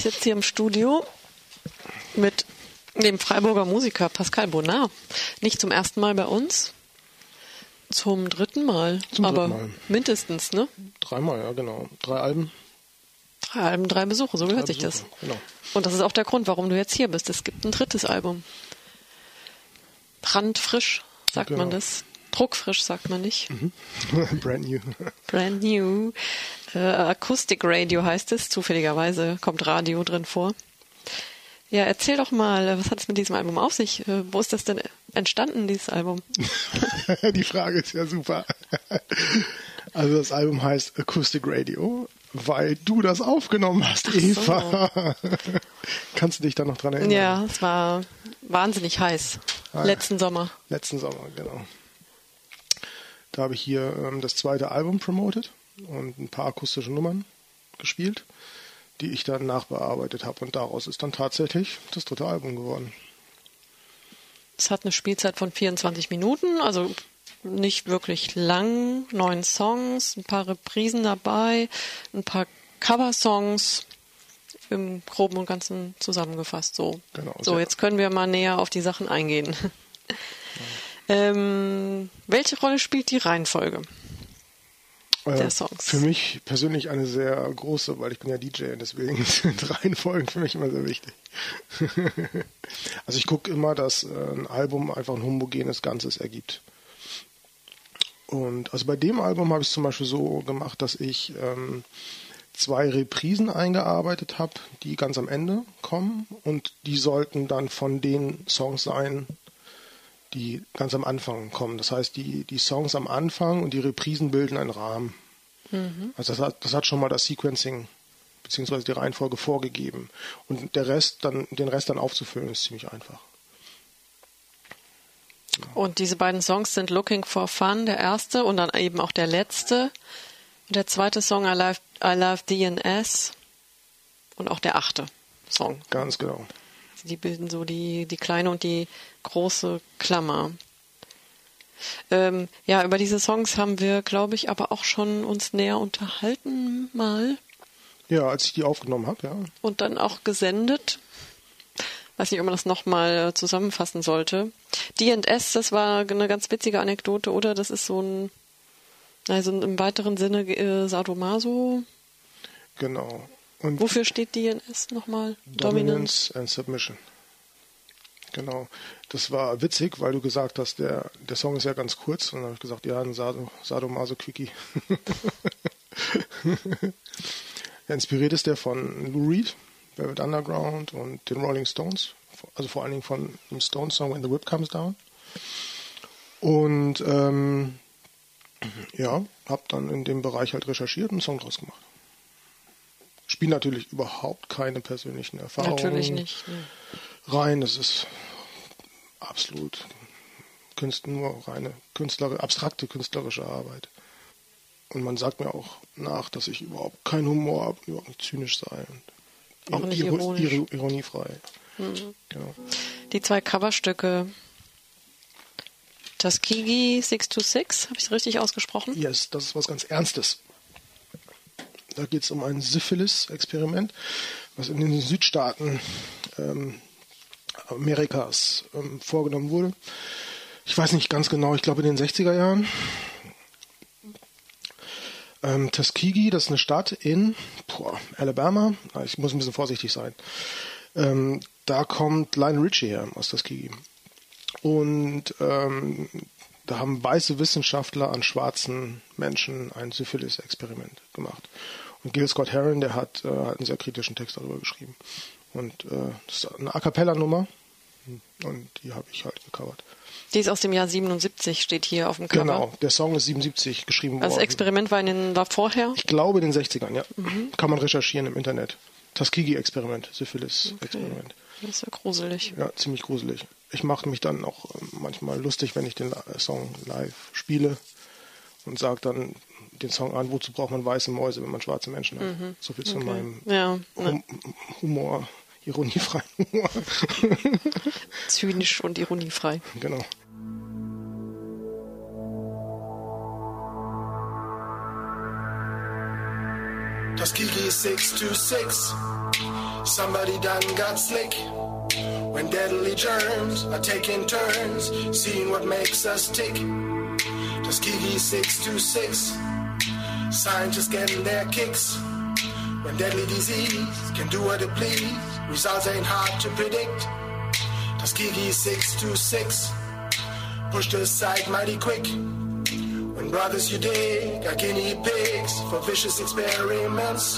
sitze hier im Studio mit dem Freiburger Musiker Pascal Bonnard. Nicht zum ersten Mal bei uns, zum dritten Mal. Mindestens, ne? 3 Mal, ja genau. 3 Alben. 3 Alben, 3 Besuche, so gehört sich das. Genau. Und das ist auch der Grund, warum du jetzt hier bist. Es gibt ein 3. Album. Brandfrisch, sagt man das. Druckfrisch sagt man nicht. Brand new. Brand new. Acoustic Radio heißt es. Zufälligerweise kommt Radio drin vor. Ja, erzähl doch mal, was hat es mit diesem Album auf sich? Wo ist das denn entstanden, dieses Album? Die Frage ist ja super. Also das Album heißt Acoustic Radio, weil du das aufgenommen hast, Eva. So. Kannst du dich da noch dran erinnern? Ja, es war wahnsinnig heiß. Letzten Sommer. Letzten Sommer, genau. Da habe ich hier das 2. Album promotet und ein paar akustische Nummern gespielt, die ich dann nachbearbeitet habe. Und daraus ist dann tatsächlich das 3. Album geworden. Es hat eine Spielzeit von 24 Minuten, also nicht wirklich lang. 9 Songs, ein paar Reprisen dabei, ein paar Coversongs im Groben und Ganzen zusammengefasst. So, genau, so jetzt können wir mal näher auf die Sachen eingehen. Welche Rolle spielt die Reihenfolge der Songs? Für mich persönlich eine sehr große, weil ich bin ja DJ und deswegen sind Reihenfolgen für mich immer sehr wichtig. Also ich gucke immer, dass ein Album einfach ein homogenes Ganzes ergibt. Und also bei dem Album habe ich es zum Beispiel so gemacht, dass ich 2 Reprisen eingearbeitet habe, die ganz am Ende kommen und die sollten dann von den Songs sein, die ganz am Anfang kommen. Das heißt, die Songs am Anfang und die Reprisen bilden einen Rahmen. Also das hat schon mal das Sequencing bzw. die Reihenfolge vorgegeben. Und den Rest dann aufzufüllen, ist ziemlich einfach. Ja. Und diese beiden Songs sind Looking for Fun, der erste, und dann eben auch der letzte. Und der zweite Song, I Love DNS, und auch der 8. Song. Ganz genau. Die bilden so die kleine und die große Klammer. Über diese Songs haben wir, glaube ich, aber auch schon uns näher unterhalten mal. Ja, als ich die aufgenommen habe, ja. Und dann auch gesendet. Weiß nicht, ob man das nochmal zusammenfassen sollte. D&S, das war eine ganz witzige Anekdote, oder? Das ist so ein, also im weiteren Sinne Sadomaso. Genau. Und wofür steht DNS nochmal? Dominance and Submission. Genau. Das war witzig, weil du gesagt hast, der Song ist ja ganz kurz. Und dann habe ich gesagt, ja, ein Sadomaso-Quickie. Inspiriert ist der von Lou Reed, Velvet Underground und den Rolling Stones. Also vor allen Dingen von dem Stones-Song When the Whip Comes Down. Und habe dann in dem Bereich halt recherchiert und einen Song draus gemacht. Spiele natürlich überhaupt keine persönlichen Erfahrungen. Natürlich nicht. Ne. Rein, das ist absolut nur reine abstrakte künstlerische Arbeit. Und man sagt mir auch nach, dass ich überhaupt keinen Humor habe, überhaupt nicht zynisch sei. Und auch nicht ironisch. Ironiefrei. Mhm. Genau. Die 2 Coverstücke, Tuskegee 626, habe ich es richtig ausgesprochen? Yes, das ist was ganz Ernstes. Da geht es um ein Syphilis-Experiment, was in den Südstaaten Amerikas vorgenommen wurde. Ich weiß nicht ganz genau, ich glaube in den 60er Jahren. Tuskegee, das ist eine Stadt in Alabama. Ich muss ein bisschen vorsichtig sein. Da kommt Lionel Richie her aus Tuskegee. Und da haben weiße Wissenschaftler an schwarzen Menschen ein Syphilis-Experiment gemacht. Und Gil Scott-Heron, der hat einen sehr kritischen Text darüber geschrieben. Und das ist eine A-Cappella-Nummer und die habe ich halt gecovert. Die ist aus dem Jahr 77, steht hier auf dem Cover. Genau, der Song ist 77 geschrieben worden. Das Experiment war vorher? Ich glaube in den 60ern, ja. Kann man recherchieren im Internet. Tuskegee-Experiment, Syphilis-Experiment. Okay. Das ist ja gruselig. Ja, ziemlich gruselig. Ich mache mich dann auch manchmal lustig, wenn ich den Song live spiele und sage dann den Song an, wozu braucht man weiße Mäuse, wenn man schwarze Menschen hat. So viel zu meinem Humor, ironiefreien Humor. Zynisch und ironiefrei. Genau. Tuskegee 626, Somebody done got slick. When deadly germs are taking turns, seeing what makes us tick. Tuskegee 626, scientists getting their kicks. When deadly disease can do what it please, results ain't hard to predict. Tuskegee 626, pushed aside mighty quick. When brothers you dig are guinea pigs for vicious experiments.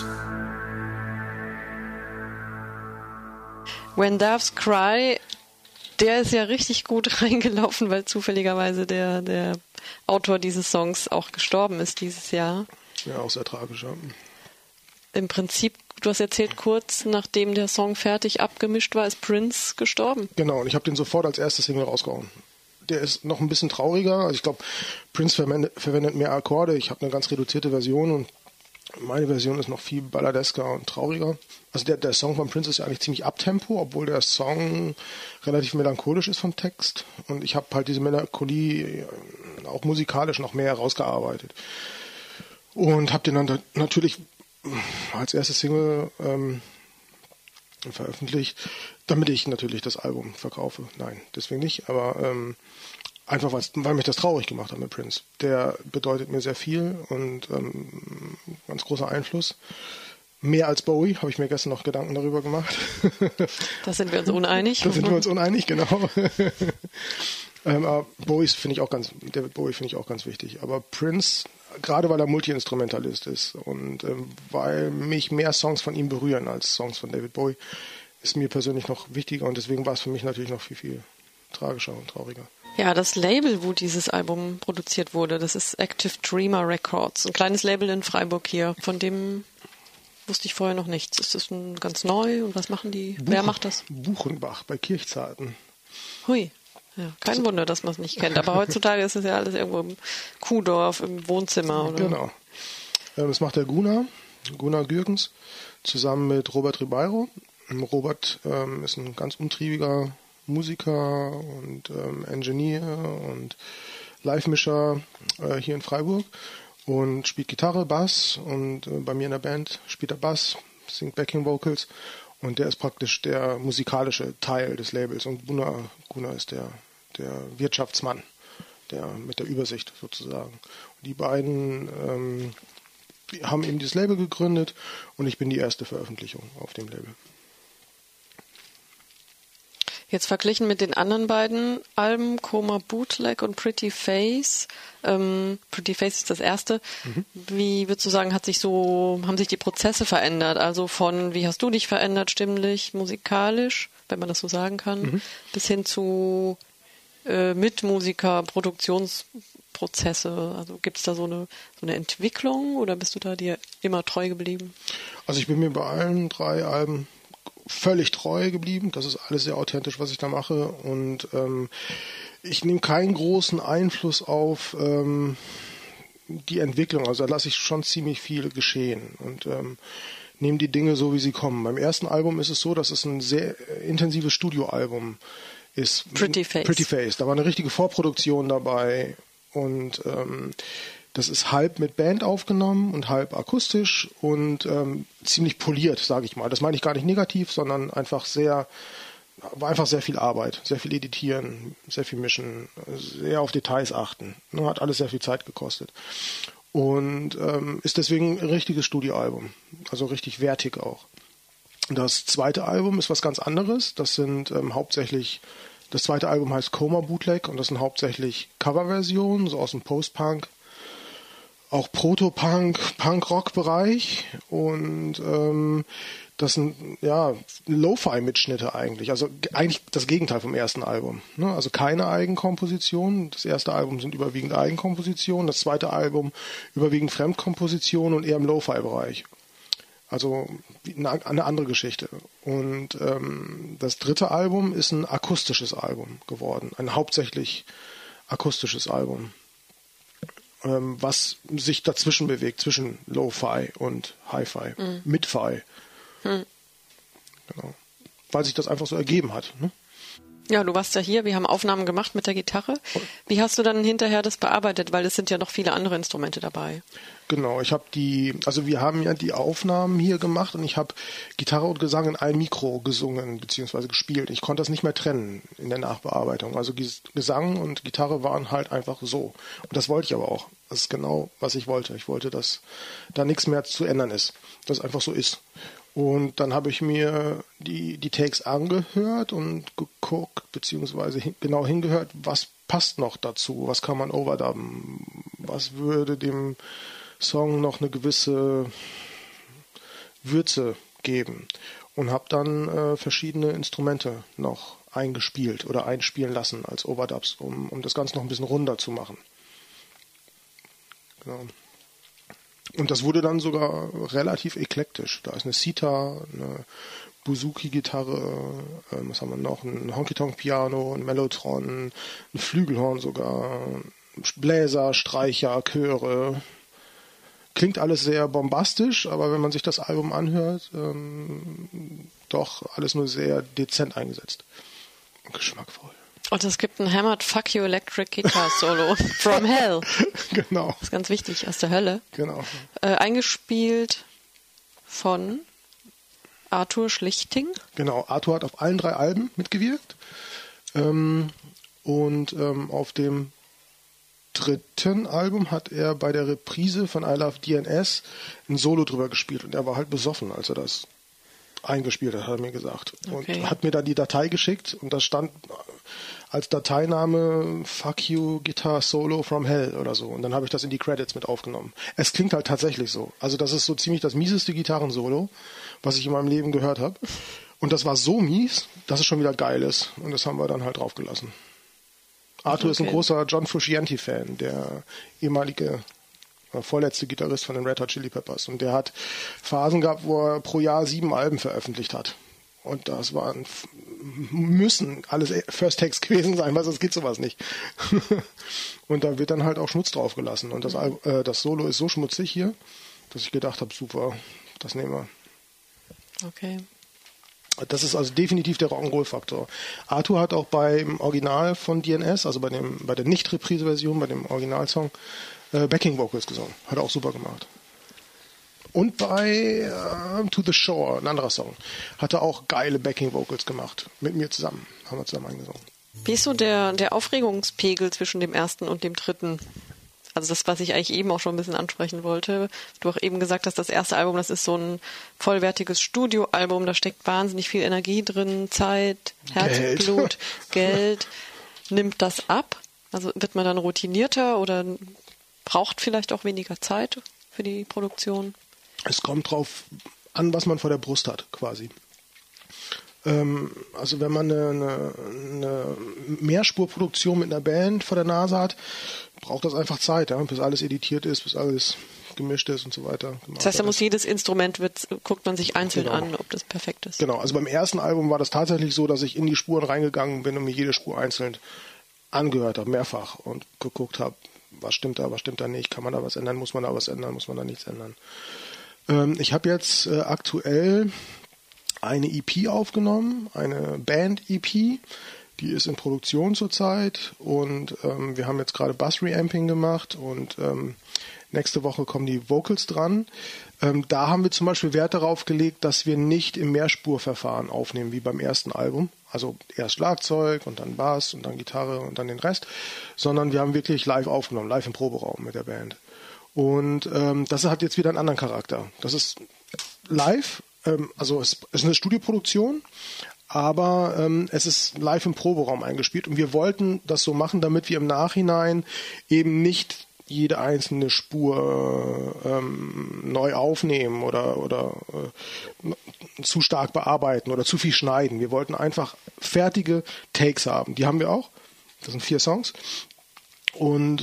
When Doves Cry, der ist ja richtig gut reingelaufen, weil zufälligerweise der Autor dieses Songs auch gestorben ist dieses Jahr. Ja, auch sehr tragisch. Ja. Im Prinzip, du hast erzählt, kurz nachdem der Song fertig abgemischt war, ist Prince gestorben. Genau, und ich habe den sofort als erstes Single rausgehauen. Der ist noch ein bisschen trauriger. Also ich glaube, Prince verwendet mehr Akkorde. Ich habe eine ganz reduzierte Version und meine Version ist noch viel balladesker und trauriger. Also der Song von Prince ist ja eigentlich ziemlich abtempo, obwohl der Song relativ melancholisch ist vom Text. Und ich habe halt diese Melancholie auch musikalisch noch mehr herausgearbeitet. Und habe den dann natürlich als erstes Single veröffentlicht, damit ich natürlich das Album verkaufe. Nein, deswegen nicht, aber einfach weil mich das traurig gemacht hat mit Prince. Der bedeutet mir sehr viel und ganz großer Einfluss. Mehr als Bowie, habe ich mir gestern noch Gedanken darüber gemacht. Da sind wir uns uneinig. Da sind wir uns uneinig, genau. Aber David Bowie finde ich auch ganz wichtig. Aber Prince, gerade weil er Multi-Instrumentalist ist und weil mich mehr Songs von ihm berühren als Songs von David Bowie, ist mir persönlich noch wichtiger und deswegen war es für mich natürlich noch viel, viel tragischer und trauriger. Ja, das Label, wo dieses Album produziert wurde, das ist Active Dreamer Records, ein kleines Label in Freiburg hier. Von dem wusste ich vorher noch nichts. Ist das ganz neu und was machen die? Wer macht das? Buchenbach bei Kirchzarten. Hui. Ja, kein Wunder, dass man es nicht kennt. Aber heutzutage ist es ja alles irgendwo im Kuhdorf, im Wohnzimmer. Oder? Genau. Das macht der Gunnar Gürgens, zusammen mit Robert Ribeiro. Robert ist ein ganz umtriebiger Musiker und Engineer und Live-Mischer hier in Freiburg und spielt Gitarre, Bass und bei mir in der Band spielt er Bass, singt Backing Vocals und der ist praktisch der musikalische Teil des Labels und Gunnar ist der Wirtschaftsmann, der mit der Übersicht sozusagen. Und die beiden haben eben dieses Label gegründet und ich bin die erste Veröffentlichung auf dem Label. Jetzt verglichen mit den anderen beiden Alben, Coma Bootleg und Pretty Face. Pretty Face ist das erste. Wie würdest du sagen, haben sich die Prozesse verändert? Also von, wie hast du dich verändert, stimmlich, musikalisch, wenn man das so sagen kann, bis hin zu Mitmusiker, Produktionsprozesse. Also gibt es da so eine Entwicklung oder bist du da dir immer treu geblieben? Also ich bin mir bei allen 3 Alben völlig treu geblieben. Das ist alles sehr authentisch, was ich da mache. Und ich nehme keinen großen Einfluss auf die Entwicklung. Also da lasse ich schon ziemlich viel geschehen und nehme die Dinge so, wie sie kommen. Beim ersten Album ist es so, dass es ein sehr intensives Studioalbum ist. Pretty Face. Da war eine richtige Vorproduktion dabei und das ist halb mit Band aufgenommen und halb akustisch und ziemlich poliert, sage ich mal. Das meine ich gar nicht negativ, sondern war einfach sehr viel Arbeit, sehr viel editieren, sehr viel mischen, sehr auf Details achten. Hat alles sehr viel Zeit gekostet. Und ist deswegen ein richtiges Studioalbum, also richtig wertig auch. Das zweite Album ist was ganz anderes. Das zweite Album heißt Coma Bootleg und das sind hauptsächlich Coverversionen, so aus dem Post-Punk, auch Proto-Punk, Punk-Rock-Bereich und das sind Lo-Fi-Mitschnitte eigentlich, also eigentlich das Gegenteil vom ersten Album. Ne? Also keine Eigenkompositionen. Das erste Album sind überwiegend Eigenkompositionen, das zweite Album überwiegend Fremdkompositionen und eher im Lo-Fi-Bereich. Also eine andere Geschichte. Und das dritte Album ist ein akustisches Album geworden, ein hauptsächlich akustisches Album, was sich dazwischen bewegt, zwischen Lo-Fi und Hi-Fi, Mid-Fi. Genau. Weil sich das einfach so ergeben hat. Ne? Ja, du warst ja hier, wir haben Aufnahmen gemacht mit der Gitarre. Wie hast du dann hinterher das bearbeitet? Weil es sind ja noch viele andere Instrumente dabei. Genau, wir haben ja die Aufnahmen hier gemacht und ich habe Gitarre und Gesang in einem Mikro gesungen bzw. gespielt. Ich konnte das nicht mehr trennen in der Nachbearbeitung. Also Gesang und Gitarre waren halt einfach so. Und das wollte ich aber auch. Das ist genau, was ich wollte. Ich wollte, dass da nichts mehr zu ändern ist. Dass es einfach so ist. Und dann habe ich mir die Takes angehört und geguckt, beziehungsweise genau hingehört, was passt noch dazu, was kann man overdubben, was würde dem Song noch eine gewisse Würze geben. Und habe dann verschiedene Instrumente noch eingespielt oder einspielen lassen als Overdubs, um das Ganze noch ein bisschen runder zu machen. Genau. Und das wurde dann sogar relativ eklektisch. Da ist eine Sitar, eine Bouzouki-Gitarre, was haben wir noch? Ein Honky-Tonk-Piano, ein Mellotron, ein Flügelhorn sogar, Bläser, Streicher, Chöre. Klingt alles sehr bombastisch, aber wenn man sich das Album anhört, doch alles nur sehr dezent eingesetzt. Geschmackvoll. Und es gibt ein Hammered Fuck You Electric Guitar Solo from Hell. Genau. Das ist ganz wichtig, aus der Hölle. Genau. Eingespielt von Arthur Schlichting. Genau, Arthur hat auf allen 3 Alben mitgewirkt. Auf dem 3. Album hat er bei der Reprise von I Love DNS ein Solo drüber gespielt. Und er war halt besoffen, als er das eingespielt hat, hat er mir gesagt. Okay. Und hat mir dann die Datei geschickt und da stand als Dateiname Fuck You Guitar Solo from Hell oder so. Und dann habe ich das in die Credits mit aufgenommen. Es klingt halt tatsächlich so. Also das ist so ziemlich das mieseste Gitarrensolo, was ich in meinem Leben gehört habe. Und das war so mies, dass es schon wieder geil ist. Und das haben wir dann halt draufgelassen. Arthur ist ein großer John Frusciante-Fan, der ehemalige vorletzte Gitarrist von den Red Hot Chili Peppers. Und der hat Phasen gehabt, wo er pro Jahr 7 Alben veröffentlicht hat. Und das müssen alles First Takes gewesen sein, weil sonst geht sowas nicht. Und da wird dann halt auch Schmutz draufgelassen. Und das Solo ist so schmutzig hier, dass ich gedacht habe, super, das nehmen wir. Okay. Das ist also definitiv der Rock'n'Roll-Faktor. Arthur hat auch beim Original von DNS, also bei der Nicht-Reprise-Version, bei dem Originalsong, Backing-Vocals gesungen. Hat er auch super gemacht. Und bei To the Shore, ein anderer Song, hat er auch geile Backing-Vocals gemacht. Mit mir zusammen. Haben wir zusammen eingesungen. Wie ist so der Aufregungspegel zwischen dem 1. und dem 3.? Also das, was ich eigentlich eben auch schon ein bisschen ansprechen wollte. Du auch eben gesagt hast, das erste Album, das ist so ein vollwertiges Studioalbum, da steckt wahnsinnig viel Energie drin, Zeit, Herzblut, Geld. Nimmt das ab? Also wird man dann routinierter oder braucht vielleicht auch weniger Zeit für die Produktion? Es kommt drauf an, was man vor der Brust hat, quasi. Also wenn man eine Mehrspurproduktion mit einer Band vor der Nase hat, braucht das einfach Zeit, ja, bis alles editiert ist, bis alles gemischt ist und so weiter. Das heißt, da muss jedes Instrument, guckt man sich einzeln an, ob das perfekt ist. Genau, also beim ersten Album war das tatsächlich so, dass ich in die Spuren reingegangen bin und mir jede Spur einzeln angehört habe, mehrfach, und geguckt habe, was stimmt da nicht, kann man da was ändern, muss man da was ändern, muss man da nichts ändern. Ich habe jetzt aktuell eine EP aufgenommen, eine Band-EP, die ist in Produktion zurzeit und wir haben jetzt gerade Bass-Reamping gemacht und nächste Woche kommen die Vocals dran. Da haben wir zum Beispiel Wert darauf gelegt, dass wir nicht im Mehrspurverfahren aufnehmen, wie beim ersten Album, also erst Schlagzeug und dann Bass und dann Gitarre und dann den Rest, sondern wir haben wirklich live aufgenommen, live im Proberaum mit der Band. Und das hat jetzt wieder einen anderen Charakter. Das ist live, also es ist eine Studioproduktion, aber es ist live im Proberaum eingespielt und wir wollten das so machen, damit wir im Nachhinein eben nicht jede einzelne Spur neu aufnehmen oder zu stark bearbeiten oder zu viel schneiden. Wir wollten einfach fertige Takes haben. Die haben wir auch. Das sind 4 Songs. Und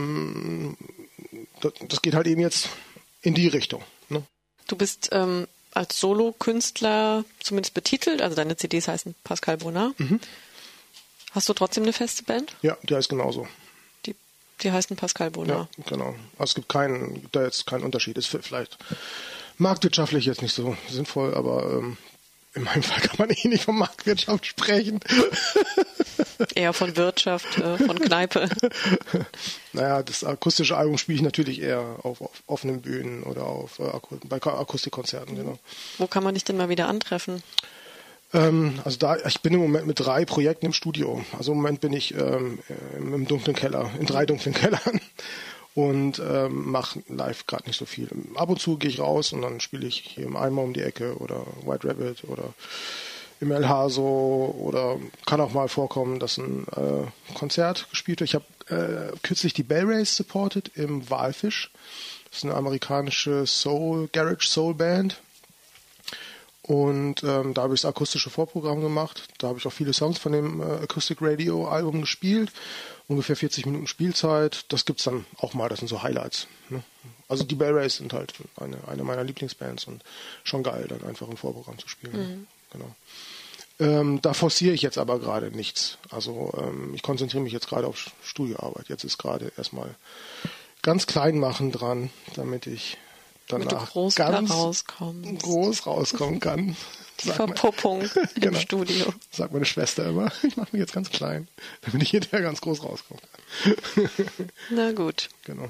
das geht halt eben jetzt in die Richtung. Ne? Du bist als Solo-Künstler zumindest betitelt, also deine CDs heißen Pascal Bonnard. Mhm. Hast du trotzdem eine feste Band? Ja, die heißt genauso. Die heißen Pascal Bonnard. Ja, genau. Also es gibt da jetzt keinen Unterschied. Ist vielleicht marktwirtschaftlich jetzt nicht so sinnvoll, aber in meinem Fall kann man nicht von Marktwirtschaft sprechen. Eher von Wirtschaft, von Kneipe. Naja, das akustische Album spiele ich natürlich eher auf offenen Bühnen oder bei Akustikkonzerten, genau. Wo kann man dich denn mal wieder antreffen? Ich bin im Moment mit 3 Projekten im Studio. Also im Moment bin ich im dunklen Keller, in 3 dunklen Kellern und mache live gerade nicht so viel. Ab und zu gehe ich raus und dann spiele ich hier im Eimer um die Ecke oder White Rabbit oder im El Haso oder kann auch mal vorkommen, dass ein Konzert gespielt wird. Ich habe kürzlich die Bell Rays supported im Walfisch. Das ist eine amerikanische Garage Soul Band. Und da habe ich das akustische Vorprogramm gemacht. Da habe ich auch viele Songs von dem Acoustic Radio Album gespielt. Ungefähr 40 Minuten Spielzeit. Das gibt's dann auch mal. Das sind so Highlights. Ne? Also die Bell Rays sind halt eine meiner Lieblingsbands und schon geil, dann einfach im Vorprogramm zu spielen. Genau. Da forciere ich jetzt aber gerade nichts. Also ich konzentriere mich jetzt gerade auf Studioarbeit. Jetzt ist gerade erstmal ganz klein machen dran, damit ich danach groß rauskommen kann. Die Verpuppung im Studio. Sagt meine Schwester immer. Ich mache mich jetzt ganz klein, damit ich hinterher ganz groß rauskommen kann. Na gut. Genau.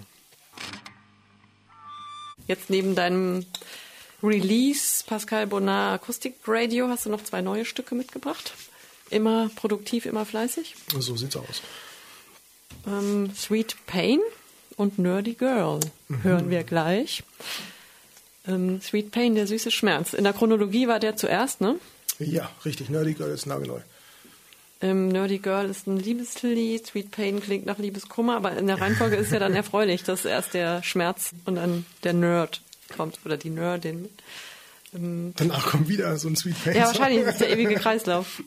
Jetzt neben deinem Release Pascal Bonnard Acoustic Radio hast du noch 2 neue Stücke mitgebracht. Immer produktiv, immer fleißig. So sieht's aus. Sweet Pain und Nerdy Girl hören wir gleich. Sweet Pain, der süße Schmerz. In der Chronologie war der zuerst, ne? Ja, richtig. Nerdy Girl ist nagelneu. Nerdy Girl ist ein Liebeslied, Sweet Pain klingt nach Liebeskummer, aber in der Reihenfolge ist ja dann erfreulich, dass erst der Schmerz und dann der Nerd kommt oder die Nerdin. Danach kommt wieder so ein Sweet Pain. Ja, wahrscheinlich ist es der ewige Kreislauf.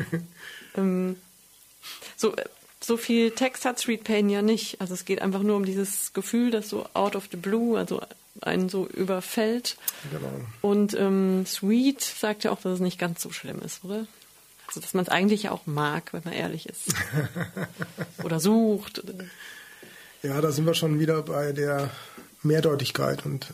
So viel Text hat Sweet Pain ja nicht. Also es geht einfach nur um dieses Gefühl, das so out of the blue, also einen so überfällt. Genau. Und Sweet sagt ja auch, dass es nicht ganz so schlimm ist, oder? Also dass man es eigentlich ja auch mag, wenn man ehrlich ist. Oder sucht. Ja, da sind wir schon wieder bei der Mehrdeutigkeit und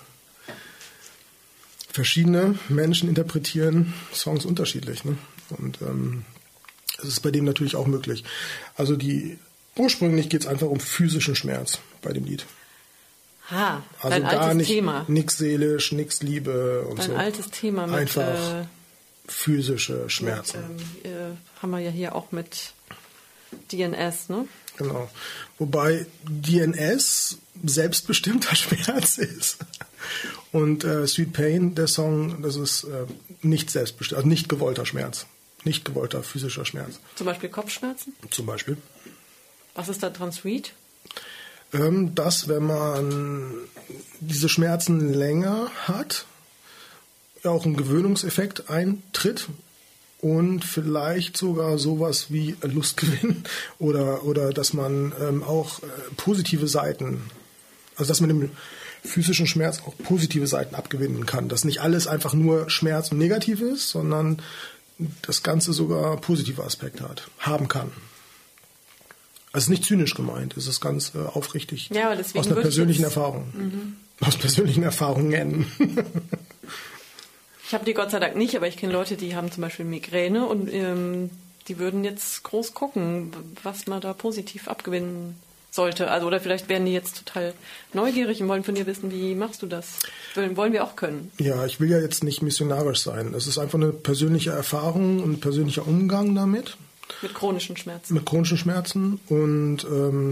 verschiedene Menschen interpretieren Songs unterschiedlich. Ne? Und das ist bei dem natürlich auch möglich. Also ursprünglich geht es einfach um physischen Schmerz bei dem Lied. Also dein altes gar nicht Thema. Nix seelisch, nix Liebe und dein so. Ein altes Thema mit einfach physische Schmerzen. Haben wir ja hier auch mit DNS, ne? Genau. Wobei DNS selbstbestimmter Schmerz ist. Und Sweet Pain, der Song, das ist nicht selbstbestimmt, also nicht gewollter Schmerz. Nicht gewollter physischer Schmerz. Zum Beispiel Kopfschmerzen? Zum Beispiel. Was ist da dran sweet? Dass, wenn man diese Schmerzen länger hat, auch ein Gewöhnungseffekt eintritt und vielleicht sogar sowas wie Lustgewinn oder dass man auch positive Seiten, also dass man dem physischen Schmerz auch positive Seiten abgewinnen kann. Dass nicht alles einfach nur Schmerz und negativ ist, sondern das Ganze sogar positive Aspekte haben kann. Also nicht zynisch gemeint, es ist ganz aufrichtig aus einer persönlichen Erfahrung. Aus persönlichen Erfahrungen. Ich habe die Gott sei Dank nicht, aber ich kenne Leute, die haben zum Beispiel Migräne und die würden jetzt groß gucken, was man da positiv abgewinnen sollte. Also, oder vielleicht werden die jetzt total neugierig und wollen von dir wissen, wie machst du das? Wollen wir auch können. Ja, ich will ja jetzt nicht missionarisch sein. Es ist einfach eine persönliche Erfahrung und ein persönlicher Umgang damit. Mit chronischen Schmerzen. Mit chronischen Schmerzen und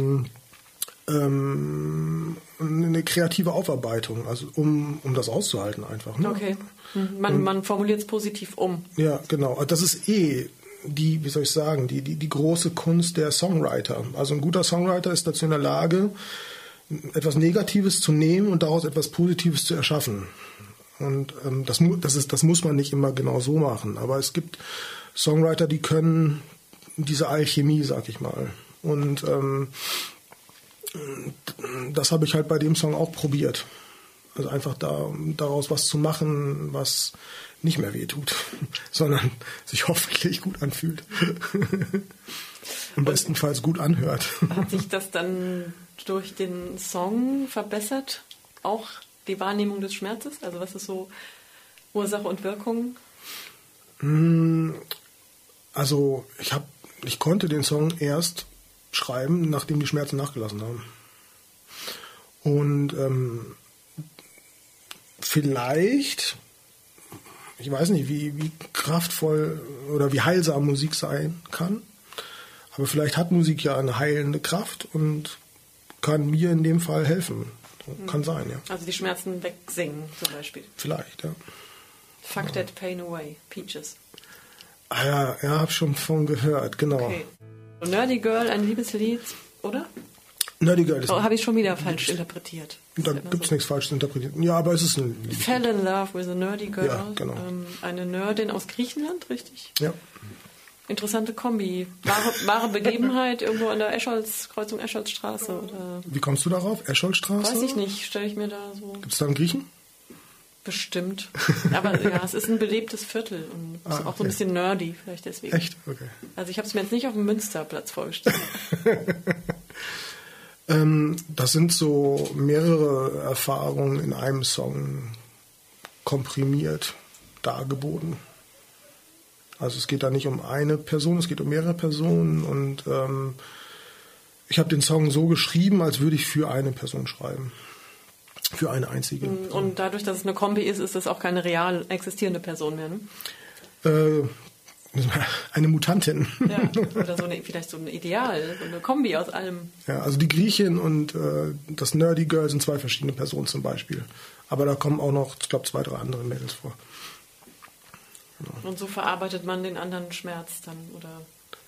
eine kreative Aufarbeitung, also um das auszuhalten einfach. Ne? Okay. Man formuliert es positiv um. Ja, genau. Das ist die große Kunst der Songwriter. Also ein guter Songwriter ist dazu in der Lage, etwas Negatives zu nehmen und daraus etwas Positives zu erschaffen. Und das muss man nicht immer genau so machen. Aber es gibt Songwriter, die können diese Alchemie, sag ich mal. Und das habe ich halt bei dem Song auch probiert. Also einfach daraus was zu machen, was nicht mehr wehtut, sondern sich hoffentlich gut anfühlt. Und bestenfalls gut anhört. Hat sich das dann durch den Song verbessert? Auch die Wahrnehmung des Schmerzes? Also was ist so Ursache und Wirkung? Also ich konnte den Song erst schreiben, nachdem die Schmerzen nachgelassen haben. Und vielleicht, ich weiß nicht, wie kraftvoll oder wie heilsam Musik sein kann, aber vielleicht hat Musik ja eine heilende Kraft und kann mir in dem Fall helfen. Kann sein, ja. Also die Schmerzen wegsingen zum Beispiel. Vielleicht, ja. Fuck That Pain Away, Peaches. Ah ja, hab schon von gehört, genau. Okay. Nerdy Girl, ein Liebeslied, oder? Nerdy Girl ist... Oh, habe ich schon wieder falsch interpretiert. Da gibt es nichts falsch zu interpretieren. Ja, aber es ist ein Lied. Fell in Love with a Nerdy Girl. Ja, genau. Eine Nerdin aus Griechenland, richtig? Ja. Interessante Kombi. Wahre Begebenheit irgendwo an der Kreuzung Escholzstraße, oder? Wie kommst du darauf? Escholzstraße? Weiß ich nicht, stelle ich mir da so... Gibt es da einen Griechen? Bestimmt. Aber ja, es ist ein belebtes Viertel und ist auch so ein bisschen nerdy, vielleicht deswegen. Echt? Okay. Also ich habe es mir jetzt nicht auf dem Münsterplatz vorgestellt. Das sind so mehrere Erfahrungen in einem Song komprimiert dargeboten. Also es geht da nicht um eine Person, es geht um mehrere Personen und ich habe den Song so geschrieben, als würde ich für eine Person schreiben. Für eine einzige. Und dadurch, dass es eine Kombi ist, ist das auch keine real existierende Person mehr, ne? Eine Mutantin. Ja, oder vielleicht so ein Ideal, so eine Kombi aus allem. Ja, also die Griechin und das Nerdy Girl sind zwei verschiedene Personen zum Beispiel. Aber da kommen auch noch, ich glaube, 2, 3 andere Mädels vor. Genau. Und so verarbeitet man den anderen Schmerz dann, oder?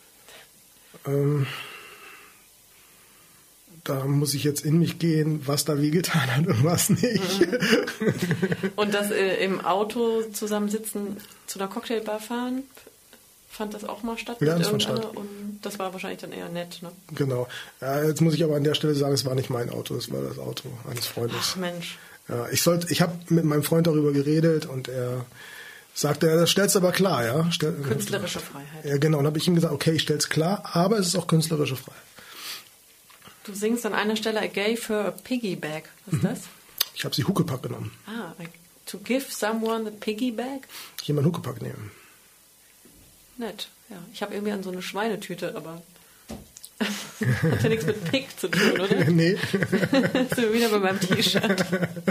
Da muss ich jetzt in mich gehen, was da wehgetan hat und was nicht. Und das im Auto zusammensitzen, zu einer Cocktailbar fahren, fand das auch mal statt? Ja, das fand statt. Und das war wahrscheinlich dann eher nett, ne? Genau. Ja, jetzt muss ich aber an der Stelle sagen, es war nicht mein Auto, es war das Auto eines Freundes. Ach Mensch. Ja, ich habe mit meinem Freund darüber geredet und er sagte, das stellst du aber klar, ja. Künstlerische Freiheit. Ja, genau. Und habe ich ihm gesagt, okay, ich stell's klar, aber es ist auch künstlerische Freiheit. Du singst an einer Stelle, I gave her a piggyback. Was ist das? Ich habe sie Huckepack genommen. To give someone a piggyback? Jemand Huckepack nehmen. Nett, ja. Ich habe irgendwie an so eine Schweinetüte, aber hat ja nichts mit Pig zu tun, oder? Nee. Sind wir wieder bei meinem T-Shirt.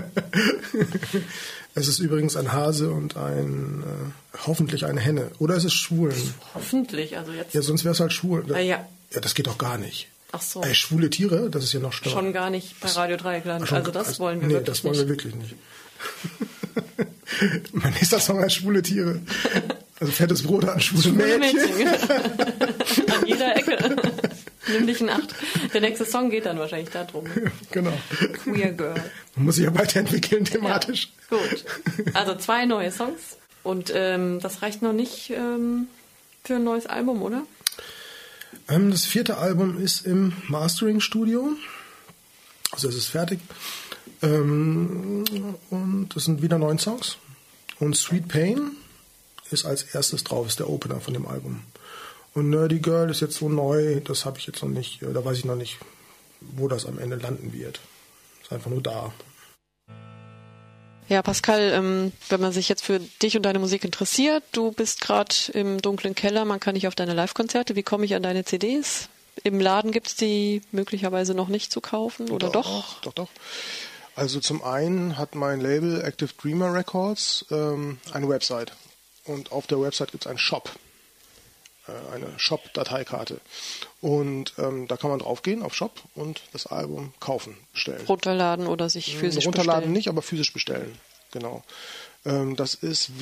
Es ist übrigens ein Hase und hoffentlich eine Henne. Oder es ist Schwulen. Hoffentlich, also jetzt. Ja, sonst wäre es halt schwul. Ja, das geht doch gar nicht. Ach so. Schwule Tiere, das ist ja noch schlimmer. Schon gar nicht bei Radio Dreieckland. Also das wollen wir wirklich nicht. Nee, das wollen wir wirklich nicht. Mein nächster Song heißt Schwule Tiere. Also fettes Brot an schwule Mädchen. An jeder Ecke. Nimm dich in Acht. Der nächste Song geht dann wahrscheinlich darum. Genau. Queer Girl. Man muss sich ja weiterentwickeln thematisch. Ja, gut. Also 2 neue Songs. Und das reicht noch nicht für ein neues Album, oder? Das 4. Album ist im Mastering-Studio. Also es ist fertig. Und es sind wieder 9 Songs. Und Sweet Pain ist als erstes drauf, ist der Opener von dem Album. Und Nerdy Girl ist jetzt so neu, das habe ich jetzt noch nicht, da weiß ich noch nicht, wo das am Ende landen wird. Ist einfach nur da. Ja, Pascal, wenn man sich jetzt für dich und deine Musik interessiert, du bist gerade im dunklen Keller, man kann nicht auf deine Live-Konzerte. Wie komme ich an deine CDs? Im Laden gibt es die möglicherweise noch nicht zu kaufen, oder doch? Doch. Also zum einen hat mein Label Active Dreamer Records eine Website. Und auf der Website gibt es einen Shop. Eine Shop-Dateikarte. Und da kann man drauf gehen auf Shop und das Album kaufen, bestellen. Runterladen oder sich physisch Runterladen bestellen? nicht, aber physisch bestellen. Genau. Das ist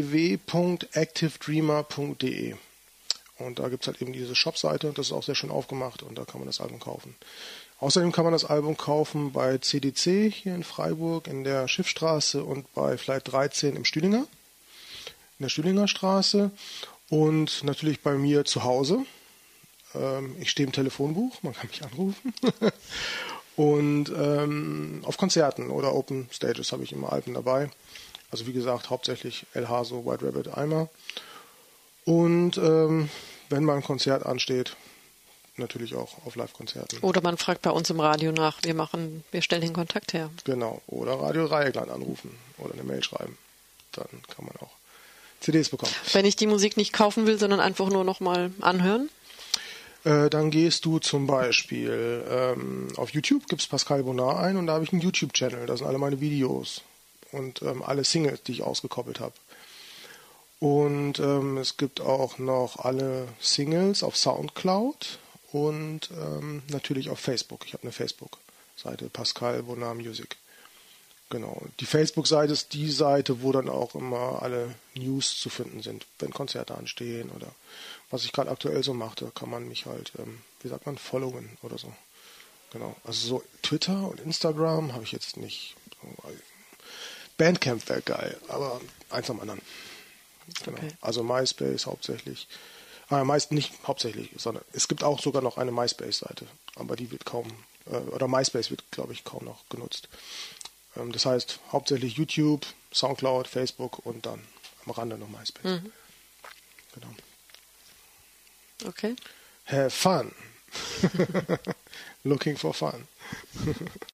www.activedreamer.de. Und da gibt es halt eben diese Shop-Seite, das ist auch sehr schön aufgemacht und da kann man das Album kaufen. Außerdem kann man das Album kaufen bei CDC hier in Freiburg in der Schiffstraße und bei Flight 13 im Stühlinger, in der Stühlinger Straße. Und natürlich bei mir zu Hause. Ich stehe im Telefonbuch, man kann mich anrufen. Und auf Konzerten oder Open Stages habe ich immer Alben dabei. Also wie gesagt, hauptsächlich El Haso, White Rabbit, Eimer. Und wenn mal ein Konzert ansteht, natürlich auch auf Live-Konzerten. Oder man fragt bei uns im Radio nach, wir stellen den Kontakt her. Genau, oder Radio Dreieckland anrufen oder eine Mail schreiben. Dann kann man auch CDs bekommen. Wenn ich die Musik nicht kaufen will, sondern einfach nur nochmal anhören? Dann gehst du zum Beispiel auf YouTube, gibst Pascal Bonnard ein und da habe ich einen YouTube-Channel. Da sind alle meine Videos und alle Singles, die ich ausgekoppelt habe. Und es gibt auch noch alle Singles auf Soundcloud und natürlich auf Facebook. Ich habe eine Facebook-Seite, Pascal Bonnard Music. Genau. Die Facebook-Seite ist die Seite, wo dann auch immer alle News zu finden sind, wenn Konzerte anstehen oder was ich gerade aktuell so mache, da kann man mich halt, wie sagt man, followen oder so. Genau. Also so Twitter und Instagram habe ich jetzt nicht. Bandcamp wäre geil, aber eins am anderen. Genau. Okay. Also MySpace hauptsächlich. Meist nicht hauptsächlich, sondern es gibt auch sogar noch eine MySpace-Seite, aber die wird kaum, oder MySpace wird, glaube ich, kaum noch genutzt. Das heißt hauptsächlich YouTube, Soundcloud, Facebook und dann am Rande noch MySpace. Mhm. Genau. Okay. Have fun. Looking for fun.